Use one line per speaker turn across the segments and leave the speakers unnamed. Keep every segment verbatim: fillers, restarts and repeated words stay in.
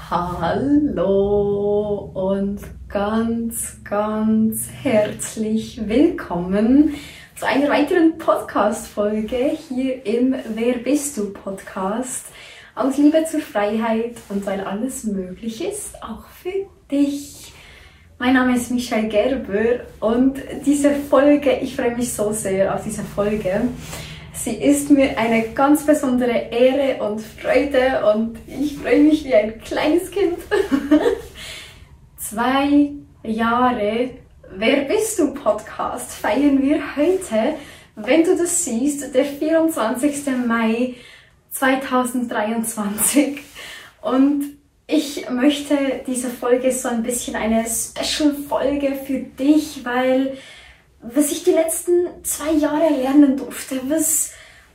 Hallo und ganz, ganz herzlich willkommen zu einer weiteren Podcast-Folge hier im Wer bist du Podcast. Aus Liebe zur Freiheit und weil alles möglich ist, auch für dich. Mein Name ist Michelle Gerber und diese Folge, ich freue mich so sehr auf diese Folge. Sie ist mir eine ganz besondere Ehre und Freude und ich freue mich wie ein kleines Kind. Zwei Jahre Wer bist du Podcast feiern wir heute, wenn du das siehst, der vierundzwanzigsten Mai zweitausenddreiundzwanzig. Und ich möchte diese Folge so ein bisschen eine Special-Folge für dich, weil was ich die letzten zwei Jahre lernen durfte, was,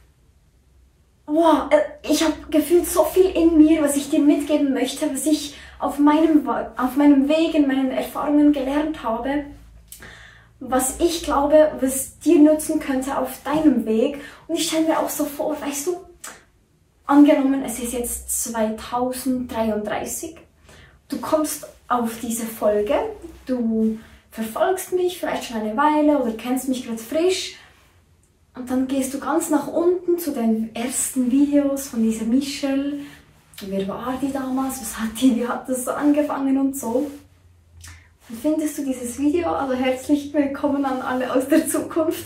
wow, ich habe gefühlt so viel in mir, was ich dir mitgeben möchte, was ich auf meinem, auf meinem Weg, in meinen Erfahrungen gelernt habe, was ich glaube, was dir nützen könnte auf deinem Weg. Und ich stelle mir auch so vor, weißt du, angenommen, es ist jetzt zweitausenddreiunddreißig, du kommst auf diese Folge, du verfolgst mich vielleicht schon eine Weile oder kennst mich gerade frisch und dann gehst du ganz nach unten zu den ersten Videos von dieser Michelle. Wer war die damals? Was hat die? Wie hat das so angefangen und so? Dann findest du dieses Video, also herzlich willkommen an alle aus der Zukunft.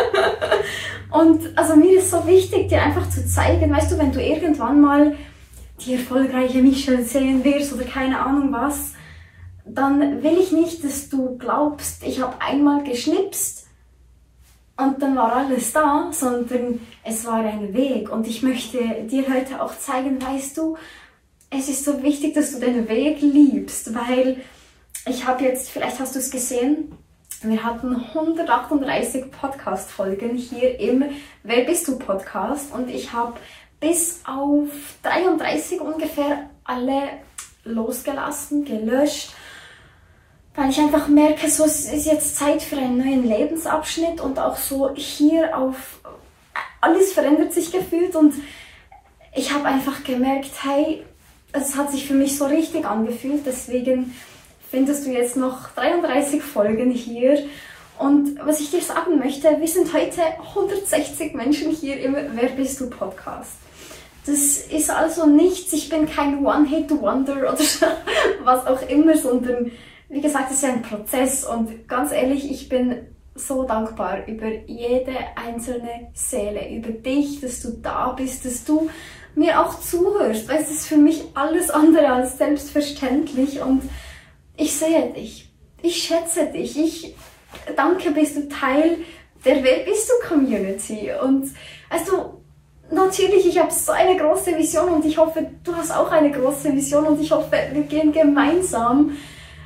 Und also mir ist so wichtig, dir einfach zu zeigen, weißt du, wenn du irgendwann mal die erfolgreiche Michelle sehen wirst oder keine Ahnung was, dann will ich nicht, dass du glaubst, ich habe einmal geschnipst und dann war alles da, sondern es war ein Weg. Und ich möchte dir heute auch zeigen, weißt du, es ist so wichtig, dass du den Weg liebst, weil ich habe jetzt, vielleicht hast du es gesehen, wir hatten hundertachtunddreißig Podcast-Folgen hier im Wer bist du Podcast und ich habe bis auf dreiunddreißig ungefähr alle losgelassen, gelöscht, weil ich einfach merke, so, es ist jetzt Zeit für einen neuen Lebensabschnitt und auch so hier auf, alles verändert sich gefühlt und ich habe einfach gemerkt, hey, es hat sich für mich so richtig angefühlt, deswegen findest du jetzt noch dreiunddreißig Folgen hier. Und was ich dir sagen möchte, wir sind heute hundertsechzig Menschen hier im Wer bist du Podcast. Das ist also nichts, ich bin kein One-Hit-Wonder oder was auch immer, sondern wie gesagt, es ist ja ein Prozess und ganz ehrlich, ich bin so dankbar über jede einzelne Seele, über dich, dass du da bist, dass du mir auch zuhörst, weil es ist für mich alles andere als selbstverständlich und ich sehe dich, ich schätze dich, ich danke, bist du Teil der Wer bist du Community und weißt du, natürlich, ich habe so eine große Vision und ich hoffe, du hast auch eine große Vision und ich hoffe, wir gehen gemeinsam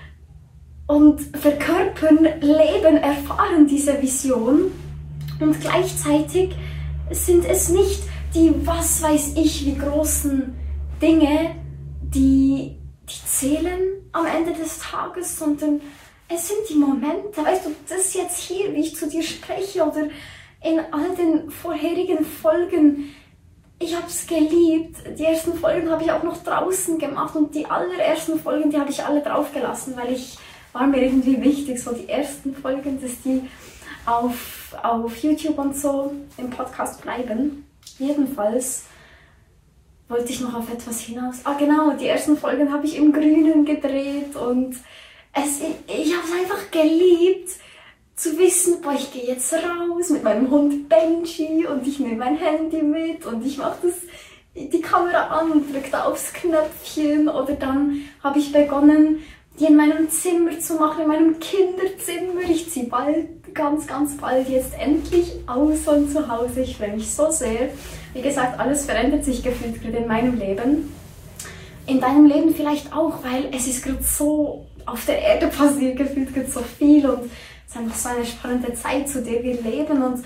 und verkörpern, leben, erfahren diese Vision und gleichzeitig sind es nicht die, was weiß ich, wie großen Dinge, die, die zählen am Ende des Tages, sondern es sind die Momente, weißt du, das jetzt hier, wie ich zu dir spreche oder in all den vorherigen Folgen, ich habe es geliebt. Die ersten Folgen habe ich auch noch draußen gemacht und die allerersten Folgen, die habe ich alle draufgelassen, weil ich war mir irgendwie wichtig, so die ersten Folgen, dass die auf, auf YouTube und so im Podcast bleiben. Jedenfalls wollte ich noch auf etwas hinaus. Ah genau, die ersten Folgen habe ich im Grünen gedreht und es, ich habe es einfach geliebt, zu wissen, boah, ich gehe jetzt raus mit meinem Hund Benji und ich nehme mein Handy mit und ich mache das die Kamera an und drücke da aufs Knöpfchen oder dann habe ich begonnen, die in meinem Zimmer zu machen, in meinem Kinderzimmer. Ich ziehe bald, ganz, ganz bald jetzt endlich aus von zu Hause. Ich freue mich so sehr. Wie gesagt, alles verändert sich gefühlt gerade in meinem Leben. In deinem Leben vielleicht auch, weil es ist gerade so auf der Erde passiert, gefühlt gerade so viel und es ist einfach so eine spannende Zeit, zu der wir leben und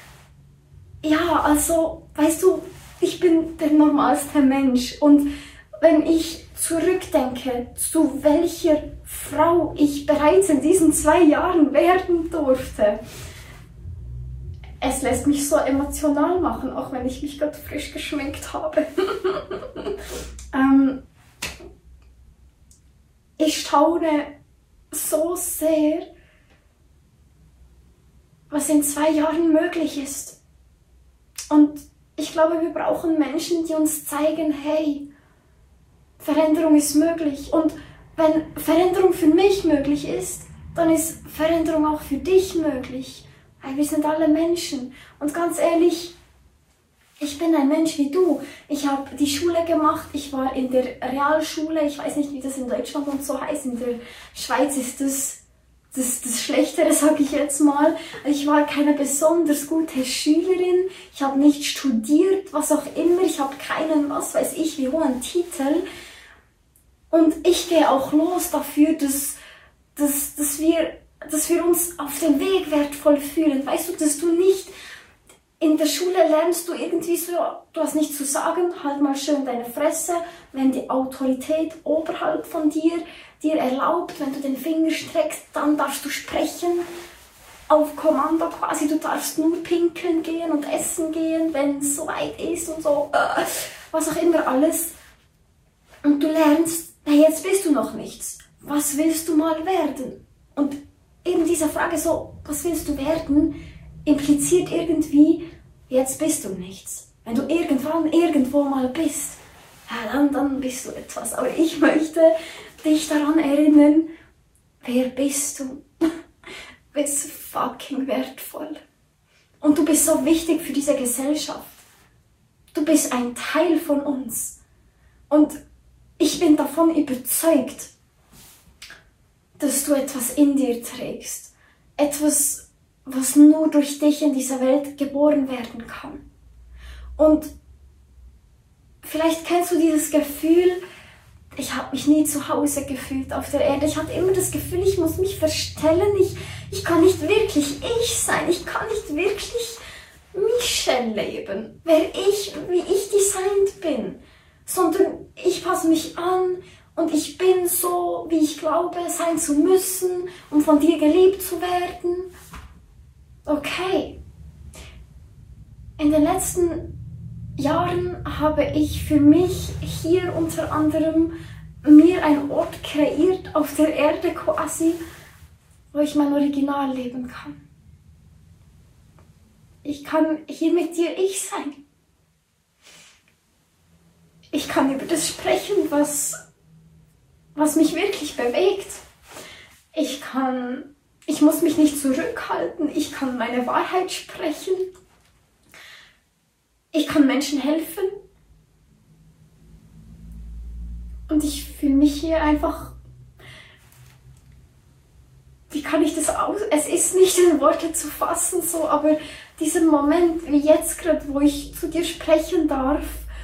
ja, also, weißt du, ich bin der normalste Mensch und wenn ich zurückdenke, zu welcher Frau ich bereits in diesen zwei Jahren werden durfte, es lässt mich so emotional machen, auch wenn ich mich gerade frisch geschminkt habe. ähm, staune so sehr, was in zwei Jahren möglich ist. Und ich glaube, wir brauchen Menschen, die uns zeigen, hey, Veränderung ist möglich. Und wenn Veränderung für mich möglich ist, dann ist Veränderung auch für dich möglich. Weil wir sind alle Menschen. Und ganz ehrlich, ich bin ein Mensch wie du. Ich habe die Schule gemacht, ich war in der Realschule, ich weiß nicht, wie das in Deutschland und so heißt. In der Schweiz ist das das, das Schlechtere, sage ich jetzt mal. Ich war keine besonders gute Schülerin, ich habe nicht studiert, was auch immer, ich habe keinen, was weiß ich, wie hohen Titel. Und ich gehe auch los dafür, dass, dass, dass, wir, dass wir uns auf dem Weg wertvoll fühlen. Weißt du, dass du nicht in der Schule lernst, du irgendwie so, du hast nichts zu sagen, halt mal schön deine Fresse, wenn die Autorität oberhalb von dir dir erlaubt, wenn du den Finger streckst, dann darfst du sprechen, auf Kommando quasi, du darfst nur pinkeln gehen und essen gehen, wenn es soweit ist und so, äh, was auch immer alles. Und du lernst, na jetzt bist du noch nichts, was willst du mal werden? Und eben diese Frage so, was willst du werden, impliziert irgendwie, jetzt bist du nichts. Wenn du irgendwann irgendwo mal bist, ja, dann, dann bist du etwas. Aber ich möchte dich daran erinnern, wer bist du? Du bist fucking wertvoll. Und du bist so wichtig für diese Gesellschaft. Du bist ein Teil von uns. Und ich bin davon überzeugt, dass du etwas in dir trägst. Etwas, was nur durch dich in dieser Welt geboren werden kann. Und vielleicht kennst du dieses Gefühl, ich habe mich nie zu Hause gefühlt auf der Erde. Ich hatte immer das Gefühl, ich muss mich verstellen. Ich, ich kann nicht wirklich ich sein. Ich kann nicht wirklich Michelle leben. Wer ich, wie ich designt bin. Sondern ich passe mich an und ich bin so, wie ich glaube, sein zu müssen, um von dir geliebt zu werden. Okay. In den letzten Jahren habe ich für mich hier unter anderem mir einen Ort kreiert auf der Erde quasi, wo ich mein Original leben kann. Ich kann hier mit dir ich sein. Ich kann über das sprechen, was, was mich wirklich bewegt. Ich kann, ich muss mich nicht zurückhalten, ich kann meine Wahrheit sprechen. Ich kann Menschen helfen und ich fühle mich hier einfach, wie kann ich das aus, es ist nicht in Worte zu fassen so, aber dieser Moment wie jetzt gerade, wo ich zu dir sprechen darf,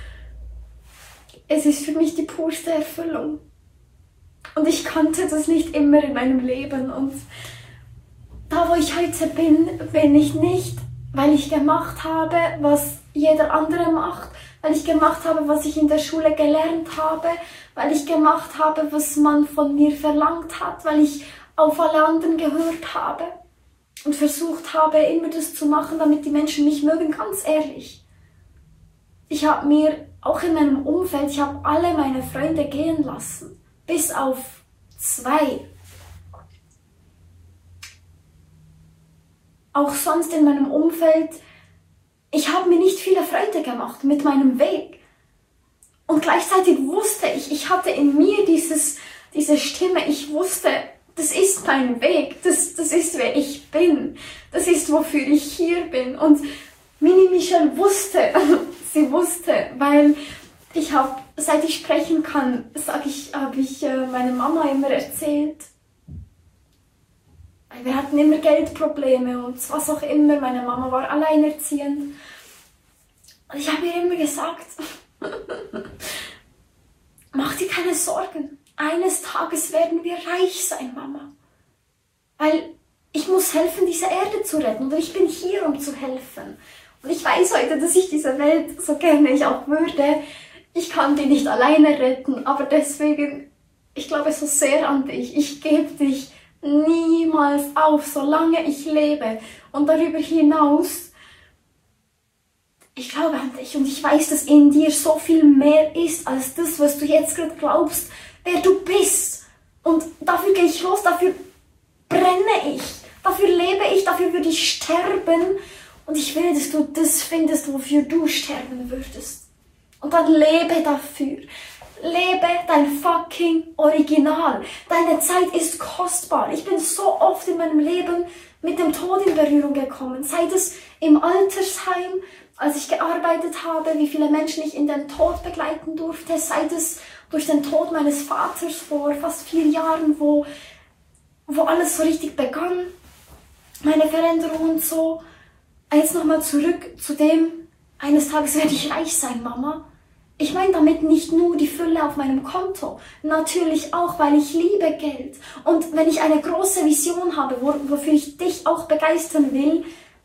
es ist für mich die purste Erfüllung und ich kannte das nicht immer in meinem Leben und da wo ich heute bin, bin ich nicht, weil ich gemacht habe, was jeder andere macht, weil ich gemacht habe, was ich in der Schule gelernt habe, weil ich gemacht habe, was man von mir verlangt hat, weil ich auf alle anderen gehört habe und versucht habe, immer das zu machen, damit die Menschen mich mögen, ganz ehrlich. Ich habe mir, auch in meinem Umfeld, ich habe alle meine Freunde gehen lassen, bis auf zwei. Auch sonst in meinem Umfeld, ich habe mir nicht viele Freude gemacht mit meinem Weg. Und gleichzeitig wusste ich, ich hatte in mir dieses, diese Stimme, ich wusste, das ist mein Weg, das, das ist wer ich bin, das ist wofür ich hier bin. Und Mini Michelle wusste, sie wusste, weil ich habe, seit ich sprechen kann, sag ich, habe ich äh, meine Mama immer erzählt, wir hatten immer Geldprobleme und was auch immer. Meine Mama war alleinerziehend. Und ich habe ihr immer gesagt, mach dir keine Sorgen. Eines Tages werden wir reich sein, Mama. Weil ich muss helfen, diese Erde zu retten. Und ich bin hier, um zu helfen. Und ich weiß heute, dass ich diese Welt, so gerne ich auch würde, ich kann die nicht alleine retten. Aber deswegen, ich glaube so sehr an dich. Ich gebe dich niemals auf, solange ich lebe. Und darüber hinaus, ich glaube an dich und ich weiß, dass in dir so viel mehr ist, als das, was du jetzt gerade glaubst, wer du bist. Und dafür gehe ich los, dafür brenne ich, dafür lebe ich, dafür würde ich sterben. Und ich will, dass du das findest, wofür du sterben würdest. Und dann lebe dafür. Lebe dein fucking Original. Deine Zeit ist kostbar. Ich bin so oft in meinem Leben mit dem Tod in Berührung gekommen. Sei es im Altersheim, als ich gearbeitet habe, wie viele Menschen ich in den Tod begleiten durfte. Sei es durch den Tod meines Vaters vor fast vier Jahren, wo, wo alles so richtig begann. Meine Veränderung und so. Jetzt nochmal zurück zu dem, eines Tages werde ich reich sein, Mama. Ich meine damit nicht nur die Fülle auf meinem Konto, natürlich auch, weil ich liebe Geld. Und wenn ich eine große Vision habe, wofür ich dich auch begeistern will,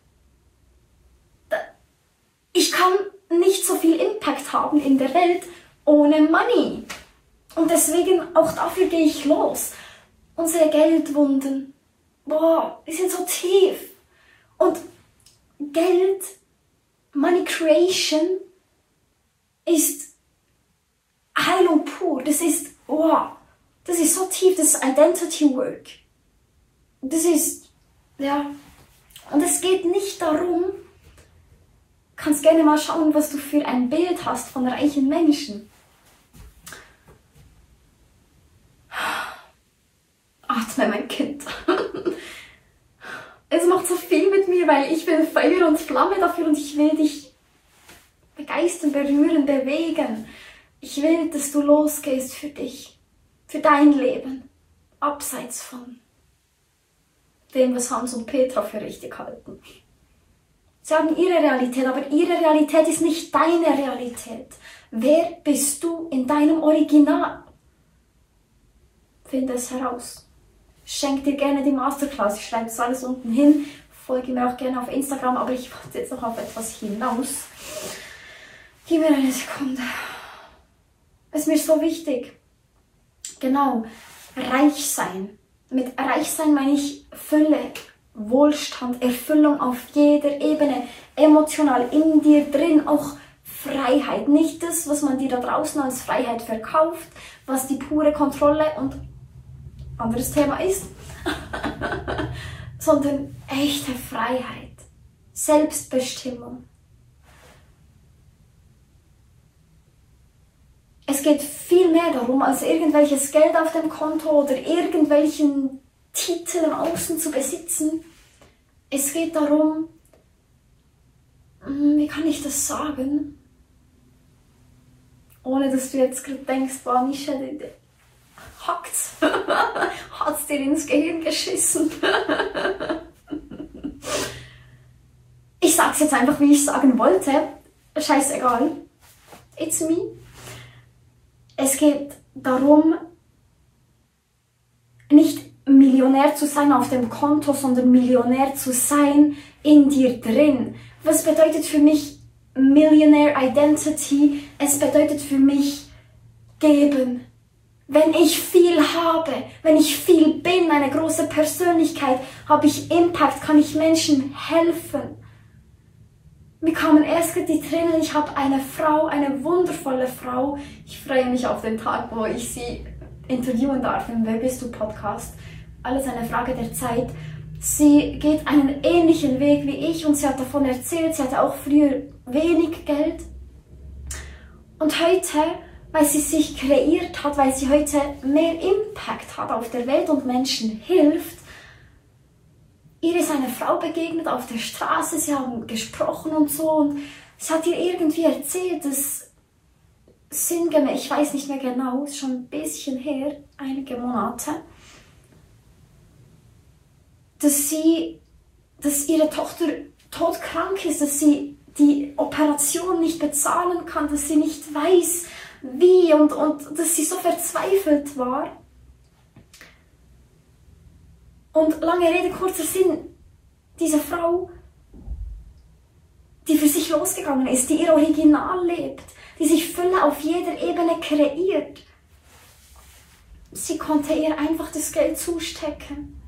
ich kann nicht so viel Impact haben in der Welt ohne Money. Und deswegen, auch dafür gehe ich los. Unsere Geldwunden, boah, die sind so tief. Und Geld, Money Creation, ist Heilung pur. Das ist, wow, das ist so tief, das ist Identity Work. Das ist, ja, und es geht nicht darum, kannst gerne mal schauen, was du für ein Bild hast von reichen Menschen. Atme, mein Kind. Es macht so viel mit mir, weil ich bin Feuer und Flamme dafür und ich will dich begeistern, berühren, bewegen. Ich will, dass du losgehst für dich, für dein Leben, abseits von dem, was Hans und Petra für richtig halten. Sie haben ihre Realität, aber ihre Realität ist nicht deine Realität. Wer bist du in deinem Original? Finde es heraus. Schenk dir gerne die Masterclass, ich schreibe das alles unten hin. Folge mir auch gerne auf Instagram, aber ich wollte jetzt noch auf etwas hinaus. Gib mir eine Sekunde. Es ist mir so wichtig. Genau, reich sein. Mit reich sein meine ich Fülle, Wohlstand, Erfüllung auf jeder Ebene, emotional in dir drin, auch Freiheit. Nicht das, was man dir da draußen als Freiheit verkauft, was die pure Kontrolle und anderes Thema ist, sondern echte Freiheit, Selbstbestimmung. Es geht viel mehr darum, als irgendwelches Geld auf dem Konto oder irgendwelchen Titel im Außen zu besitzen. Es geht darum, wie kann ich das sagen, ohne dass du jetzt gerade denkst, boah, Mischa, hackt's, hat's dir ins Gehirn geschissen. Ich sag's jetzt einfach, wie ich sagen wollte, scheißegal, it's me. Es geht darum, nicht Millionär zu sein auf dem Konto, sondern Millionär zu sein in dir drin. Was bedeutet für mich Millionaire Identity? Es bedeutet für mich geben. Wenn ich viel habe, wenn ich viel bin, eine große Persönlichkeit, habe ich Impact, kann ich Menschen helfen. Mir kamen erst die Tränen, ich habe eine Frau, eine wundervolle Frau. Ich freue mich auf den Tag, wo ich sie interviewen darf im Wer bist du Podcast. Alles eine Frage der Zeit. Sie geht einen ähnlichen Weg wie ich und sie hat davon erzählt, sie hatte auch früher wenig Geld. Und heute, weil sie sich kreiert hat, weil sie heute mehr Impact hat auf der Welt und Menschen hilft, ihr ist eine Frau begegnet auf der Straße, sie haben gesprochen und so und sie hat ihr irgendwie erzählt, dass sinngemäß, ich weiß nicht mehr genau, ist schon ein bisschen her, einige Monate, dass sie, dass ihre Tochter todkrank ist, dass sie die Operation nicht bezahlen kann, dass sie nicht weiß, wie und, und dass sie so verzweifelt war. Und lange Rede, kurzer Sinn, diese Frau, die für sich losgegangen ist, die ihr Original lebt, die sich Fülle auf jeder Ebene kreiert, sie konnte ihr einfach das Geld zustecken.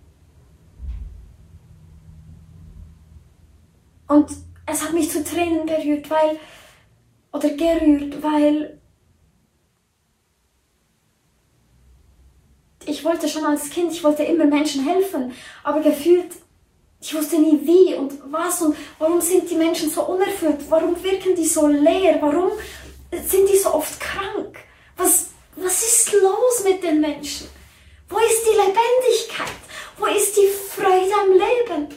Und es hat mich zu Tränen berührt, weil, oder gerührt, weil ich wollte schon als Kind, ich wollte immer Menschen helfen, aber gefühlt, ich wusste nie wie und was und warum sind die Menschen so unerfüllt, warum wirken die so leer, warum sind die so oft krank, was, was ist los mit den Menschen, wo ist die Lebendigkeit, wo ist die Freude am Leben?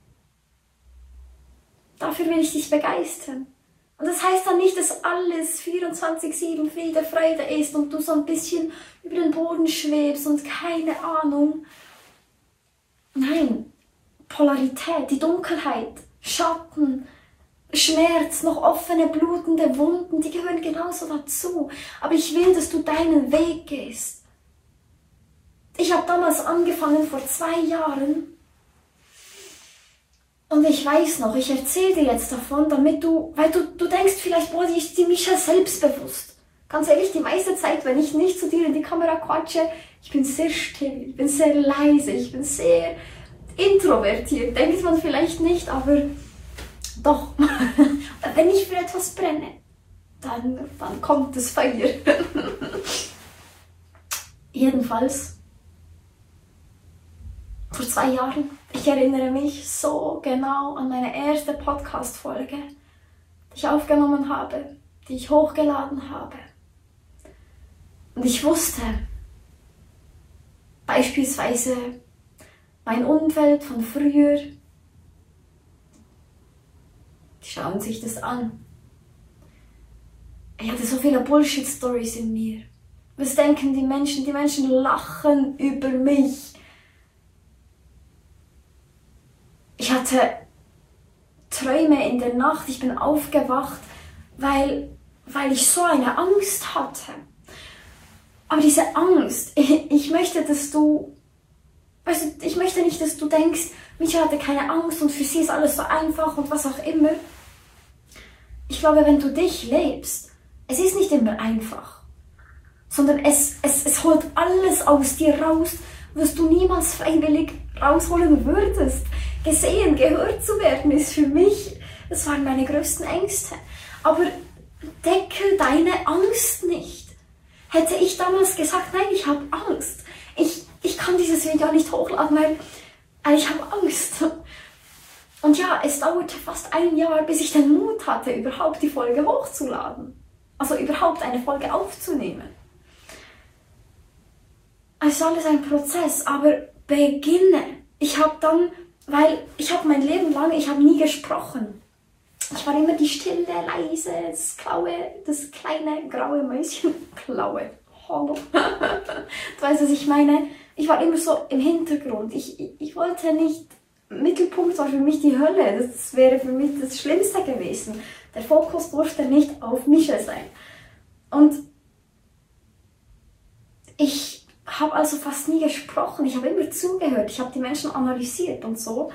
Dafür will ich dich begeistern. Und das heißt dann nicht, dass alles vierundzwanzig sieben Friede, Freude ist und du so ein bisschen über den Boden schwebst und keine Ahnung. Nein, Polarität, die Dunkelheit, Schatten, Schmerz, noch offene, blutende Wunden, die gehören genauso dazu. Aber ich will, dass du deinen Weg gehst. Ich habe damals angefangen, vor zwei Jahren, und ich weiß noch, ich erzähle dir jetzt davon, damit du, weil du, du denkst vielleicht, boah, die ist die Micha selbstbewusst. Ganz ehrlich, die meiste Zeit, wenn ich nicht zu dir in die Kamera quatsche, ich bin sehr still, ich bin sehr leise, ich bin sehr introvertiert. Denkt man vielleicht nicht, aber doch. Wenn ich für etwas brenne, dann, dann kommt das Feuer. Jedenfalls, vor zwei Jahren, ich erinnere mich so genau an meine erste Podcast-Folge, die ich aufgenommen habe, die ich hochgeladen habe. Und ich wusste, beispielsweise mein Umfeld von früher, die schauen sich das an. Ich hatte so viele Bullshit-Stories in mir. Was denken die Menschen? Die Menschen lachen über mich. Ich hatte Träume in der Nacht, ich bin aufgewacht, weil, weil ich so eine Angst hatte. Aber diese Angst, ich, ich möchte, dass du, weißt du, ich möchte nicht, dass du denkst, Micha hatte keine Angst und für sie ist alles so einfach und was auch immer. Ich glaube, wenn du dich lebst, es ist nicht immer einfach, sondern es, es, es holt alles aus dir raus, was du niemals freiwillig rausholen würdest. Gesehen, gehört zu werden, ist für mich, das waren meine größten Ängste. Aber deckel deine Angst nicht. Hätte ich damals gesagt, nein, ich habe Angst. Ich, ich kann dieses Video nicht hochladen, weil, weil ich habe Angst. Und ja, es dauerte fast ein Jahr, bis ich den Mut hatte, überhaupt die Folge hochzuladen. Also überhaupt eine Folge aufzunehmen. Es ist alles ein Prozess, aber beginne. Ich habe dann, weil ich habe mein Leben lang, ich habe nie gesprochen. Ich war immer die stille, leise, das klaue, das kleine graue Mäuschen. Klaue. Hallo. Du weißt, was ich meine? Ich war immer so im Hintergrund. Ich, ich, ich wollte nicht, Mittelpunkt war für mich die Hölle. Das wäre für mich das Schlimmste gewesen. Der Fokus durfte nicht auf Micha sein. Und ich habe also fast nie gesprochen. Ich habe immer zugehört. Ich habe die Menschen analysiert und so.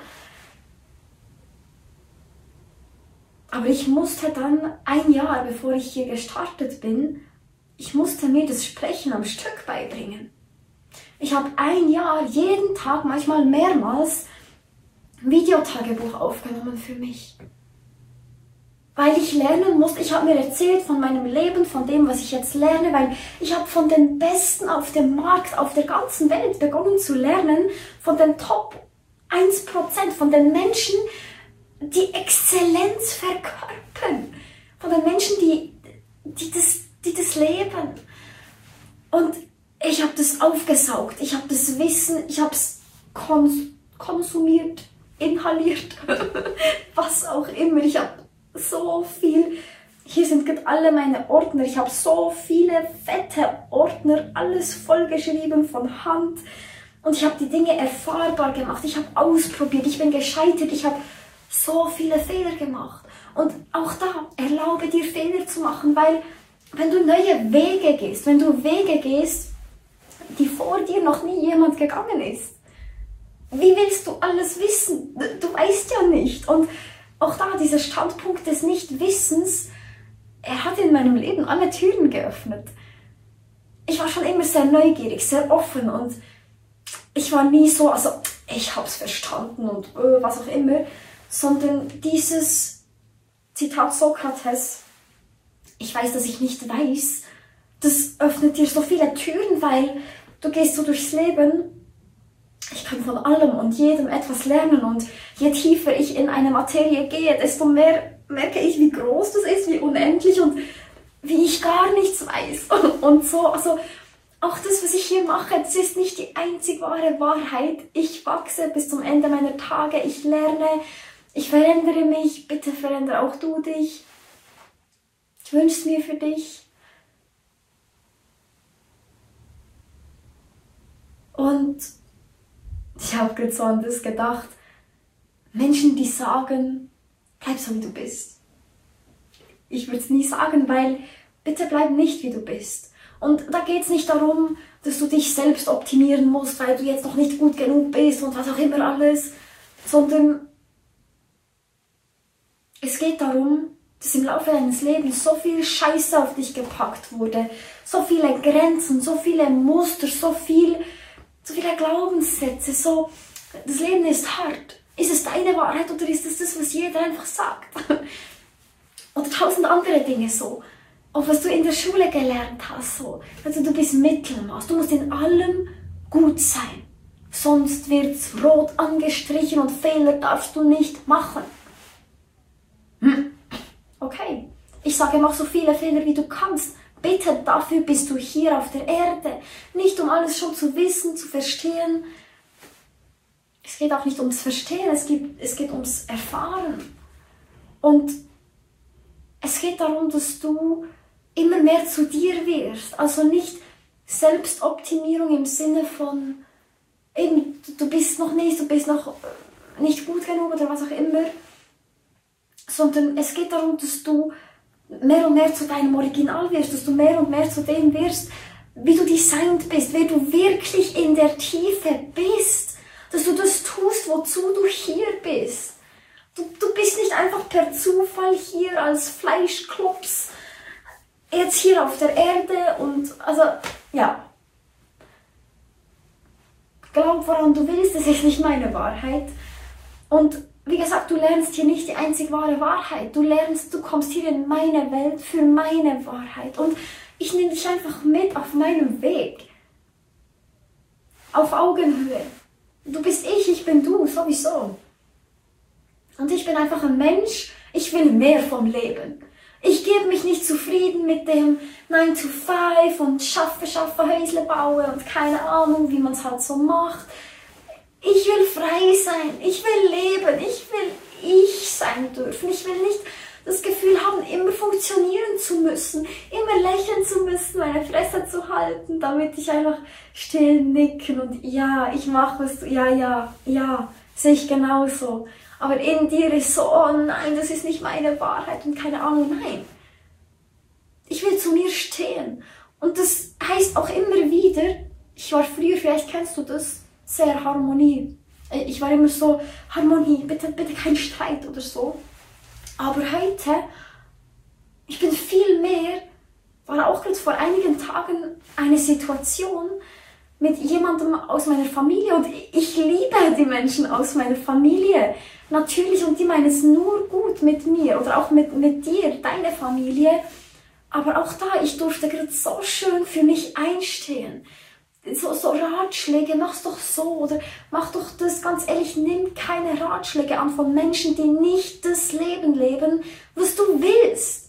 Aber ich musste dann ein Jahr, bevor ich hier gestartet bin, ich musste mir das Sprechen am Stück beibringen. Ich habe ein Jahr, jeden Tag, manchmal mehrmals, Videotagebuch aufgenommen für mich. Weil ich lernen musste, ich habe mir erzählt von meinem Leben, von dem, was ich jetzt lerne, weil ich habe von den Besten auf dem Markt, auf der ganzen Welt begonnen zu lernen, von den Top eins Prozent, von den Menschen, die Exzellenz verkörpern, von den Menschen, die, die, das, die das leben. Und ich habe das aufgesaugt, ich habe das Wissen, ich habe es kons konsumiert, inhaliert, was auch immer. Ich habe so viel, hier sind gerade alle meine Ordner, ich habe so viele fette Ordner, alles vollgeschrieben von Hand. Und ich habe die Dinge erfahrbar gemacht, ich habe ausprobiert, ich bin gescheitert, ich habe so viele Fehler gemacht. Und auch da, erlaube dir Fehler zu machen, weil wenn du neue Wege gehst, wenn du Wege gehst, die vor dir noch nie jemand gegangen ist, wie willst du alles wissen? Du weißt ja nicht. Und auch da, dieser Standpunkt des Nichtwissens, er hat in meinem Leben alle Türen geöffnet. Ich war schon immer sehr neugierig, sehr offen und ich war nie so, also ich habe es verstanden und äh, was auch immer, sondern dieses Zitat Sokrates, ich weiß, dass ich nicht weiß, das öffnet dir so viele Türen, weil du gehst so durchs Leben, ich kann von allem und jedem etwas lernen und je tiefer ich in eine Materie gehe, desto mehr merke ich, wie groß das ist, wie unendlich und wie ich gar nichts weiß und, und so. Also auch das, was ich hier mache, das ist nicht die einzig wahre Wahrheit. Ich wachse bis zum Ende meiner Tage, ich lerne, ich verändere mich, bitte verändere auch du dich. Ich wünsche es mir für dich. Und ich habe gerade so an das gedacht, Menschen, die sagen, bleib so wie du bist. Ich würde es nie sagen, weil bitte bleib nicht wie du bist. Und da geht es nicht darum, dass du dich selbst optimieren musst, weil du jetzt noch nicht gut genug bist und was auch immer alles, sondern es geht darum, dass im Laufe deines Lebens so viel Scheiße auf dich gepackt wurde, so viele Grenzen, so viele Muster, so viel, so viele Glaubenssätze, so, das Leben ist hart. Ist es deine Wahrheit oder ist es das, was jeder einfach sagt? Oder tausend andere Dinge so. Auch was du in der Schule gelernt hast, so. Also du bist Mittelmaß, du musst in allem gut sein. Sonst wird's rot angestrichen und Fehler darfst du nicht machen. Hm. Okay, ich sage, mach so viele Fehler, wie du kannst. Bitte, dafür bist du hier auf der Erde. Nicht um alles schon zu wissen, zu verstehen. Es geht auch nicht ums Verstehen, es geht, es geht ums Erfahren. Und es geht darum, dass du immer mehr zu dir wirst. Also nicht Selbstoptimierung im Sinne von, eben, du bist noch nicht, du bist noch nicht gut genug oder was auch immer. Sondern es geht darum, dass du mehr und mehr zu deinem Original wirst, dass du mehr und mehr zu dem wirst, wie du designt bist, wer du wirklich in der Tiefe bist. Dass du das tust, wozu du hier bist. Du, du bist nicht einfach per Zufall hier als Fleischklops jetzt hier auf der Erde und also, ja. Glaub, woran du willst, das ist nicht meine Wahrheit. Und wie gesagt, du lernst hier nicht die einzig wahre Wahrheit. Du lernst, du kommst hier in meine Welt für meine Wahrheit. Und ich nehme dich einfach mit auf meinem Weg. Auf Augenhöhe. Du bist ich, ich bin du, sowieso. Und ich bin einfach ein Mensch, ich will mehr vom Leben. Ich gebe mich nicht zufrieden mit dem nine to five und schaffe, schaffe, Häusle baue und keine Ahnung, wie man es halt so macht. Ich will frei sein, ich will leben, ich will ich sein dürfen. Ich will nicht das Gefühl haben, immer funktionieren zu müssen, immer lächeln zu müssen, meine Fresse zu halten, damit ich einfach still nicken und ja, ich mache es, ja, ja, ja, sehe ich genauso. Aber in dir ist so, oh nein, das ist nicht meine Wahrheit und keine Ahnung, nein. Ich will zu mir stehen. Und das heißt auch immer wieder, ich war früher, vielleicht kennst du das, sehr Harmonie. Ich war immer so, Harmonie, bitte, bitte kein Streit oder so. Aber heute, ich bin viel mehr, war auch gerade vor einigen Tagen eine Situation mit jemandem aus meiner Familie und ich liebe die Menschen aus meiner Familie. Natürlich, und die meinen es nur gut mit mir oder auch mit, mit dir, deine Familie. Aber auch da, ich durfte gerade so schön für mich einstehen. So, so Ratschläge, mach's doch so oder mach doch das, ganz ehrlich, nimm keine Ratschläge an von Menschen, die nicht das Leben leben, was du willst.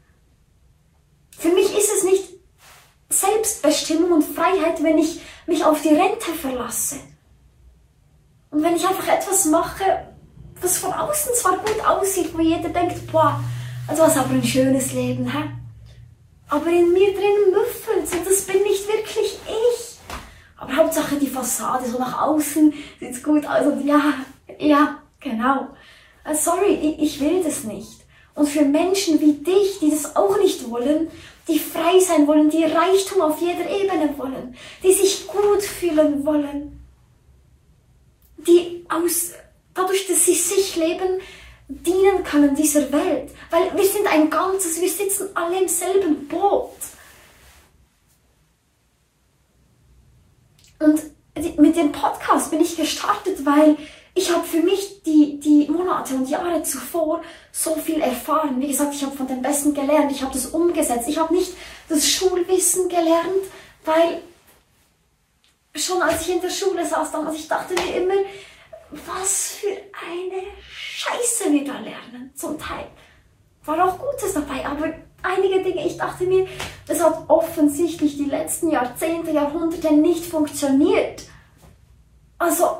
Für mich ist es nicht Selbstbestimmung und Freiheit, wenn ich mich auf die Rente verlasse. Und wenn ich einfach etwas mache, was von außen zwar gut aussieht, wo jeder denkt, boah, also was aber ein schönes Leben, hä? Aber in mir drin müffelt's und das bin nicht wirklich ich. Aber Hauptsache die Fassade, so nach außen sieht's gut aus und ja, ja, genau. Sorry, ich will das nicht. Und für Menschen wie dich, die das auch nicht wollen, die frei sein wollen, die Reichtum auf jeder Ebene wollen, die sich gut fühlen wollen, die aus, dadurch, dass sie sich leben, dienen können dieser Welt. Weil wir sind ein Ganzes, wir sitzen alle im selben Boot. Und mit dem Podcast bin ich gestartet, weil ich habe für mich die, die Monate und Jahre zuvor so viel erfahren. Wie gesagt, ich habe von den Besten gelernt, ich habe das umgesetzt. Ich habe nicht das Schulwissen gelernt, weil schon als ich in der Schule saß damals, ich dachte mir immer, was für eine Scheiße wir da lernen, zum Teil. War auch Gutes dabei, aber einige Dinge, ich dachte mir, das hat offensichtlich die letzten Jahrzehnte, Jahrhunderte nicht funktioniert. Also,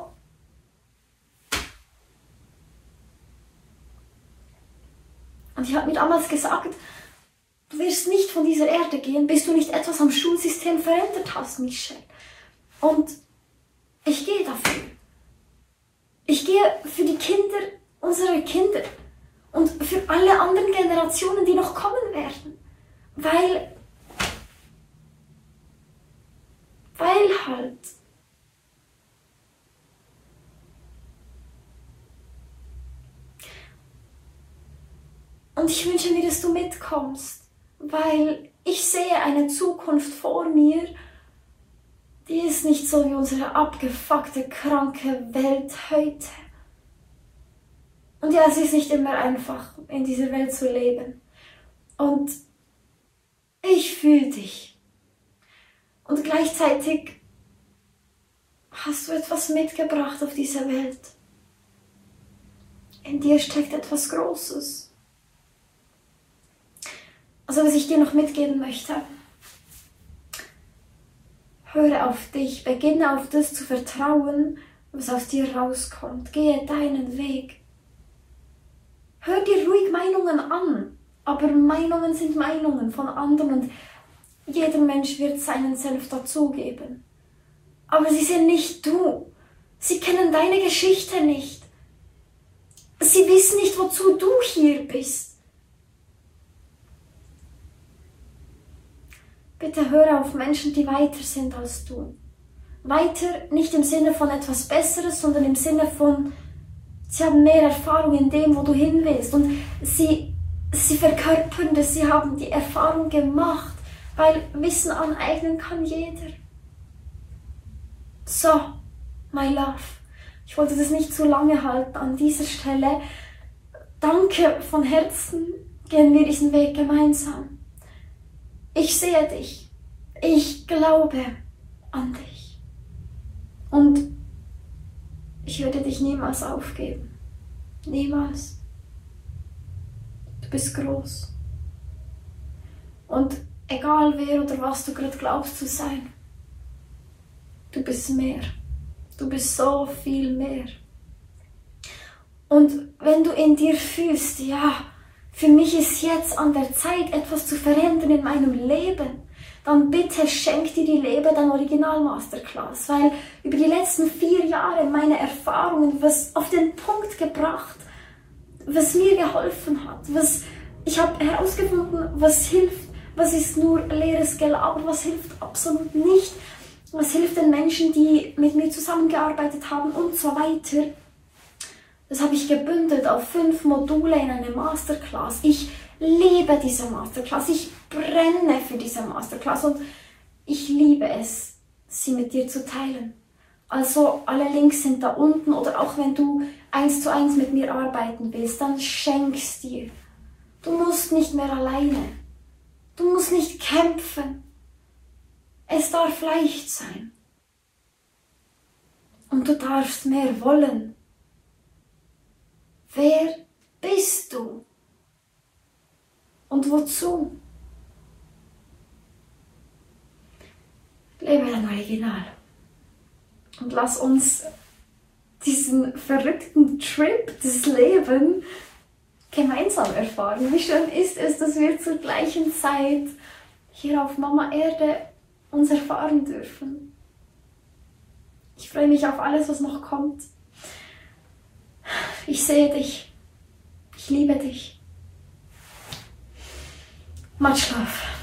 und ich habe mir damals gesagt, du wirst nicht von dieser Erde gehen, bis du nicht etwas am Schulsystem verändert hast, Michelle. Und ich gehe dafür. Ich gehe für die Kinder unserer Kinder und für alle anderen Generationen, die noch kommen werden. Weil, weil halt und ich wünsche mir, dass du mitkommst, weil ich sehe eine Zukunft vor mir, die ist nicht so wie unsere abgefuckte, kranke Welt heute. Und ja, es ist nicht immer einfach, in dieser Welt zu leben. Und ich fühle dich. Und gleichzeitig hast du etwas mitgebracht auf diese Welt. In dir steckt etwas Großes. Also, was ich dir noch mitgeben möchte: Höre auf dich, beginne auf das zu vertrauen, was aus dir rauskommt. Gehe deinen Weg. Hör dir ruhig Meinungen an, aber Meinungen sind Meinungen von anderen und jeder Mensch wird seinen Senf dazugeben. Aber sie sind nicht du. Sie kennen deine Geschichte nicht. Sie wissen nicht, wozu du hier bist. Bitte höre auf Menschen, die weiter sind als du. Weiter nicht im Sinne von etwas Besseres, sondern im Sinne von, sie haben mehr Erfahrung in dem, wo du hin willst. Und sie, sie verkörpern das, sie haben die Erfahrung gemacht, weil Wissen aneignen kann jeder. So, my love, ich wollte das nicht zu lange halten an dieser Stelle. Danke von Herzen, gehen wir diesen Weg gemeinsam. Ich sehe dich. Ich glaube an dich. Und ich werde dich niemals aufgeben. Niemals. Du bist groß. Und egal wer oder was du gerade glaubst zu sein, du bist mehr. Du bist so viel mehr. Und wenn du in dir fühlst, ja, für mich ist jetzt an der Zeit, etwas zu verändern in meinem Leben, dann bitte schenk dir die Lebe dein Original Masterclass, weil über die letzten vier Jahre meine Erfahrungen, was auf den Punkt gebracht, was mir geholfen hat, was ich habe herausgefunden, was hilft, was ist nur leeres Gelaber, was hilft absolut nicht, was hilft den Menschen, die mit mir zusammengearbeitet haben und so weiter. Das habe ich gebündelt auf fünf Module in eine Masterclass. Ich liebe diese Masterclass. Ich brenne für diese Masterclass und ich liebe es, sie mit dir zu teilen. Also alle Links sind da unten oder auch wenn du eins zu eins mit mir arbeiten willst, dann schenk's dir. Du musst nicht mehr alleine. Du musst nicht kämpfen. Es darf leicht sein. Und du darfst mehr wollen. Wer bist du? Und wozu? Lebe dein Original. Und lass uns diesen verrückten Trip des Lebens gemeinsam erfahren. Wie schön ist es, dass wir zur gleichen Zeit hier auf Mama Erde uns erfahren dürfen. Ich freue mich auf alles, was noch kommt. Ich sehe dich. Ich liebe dich. Much love.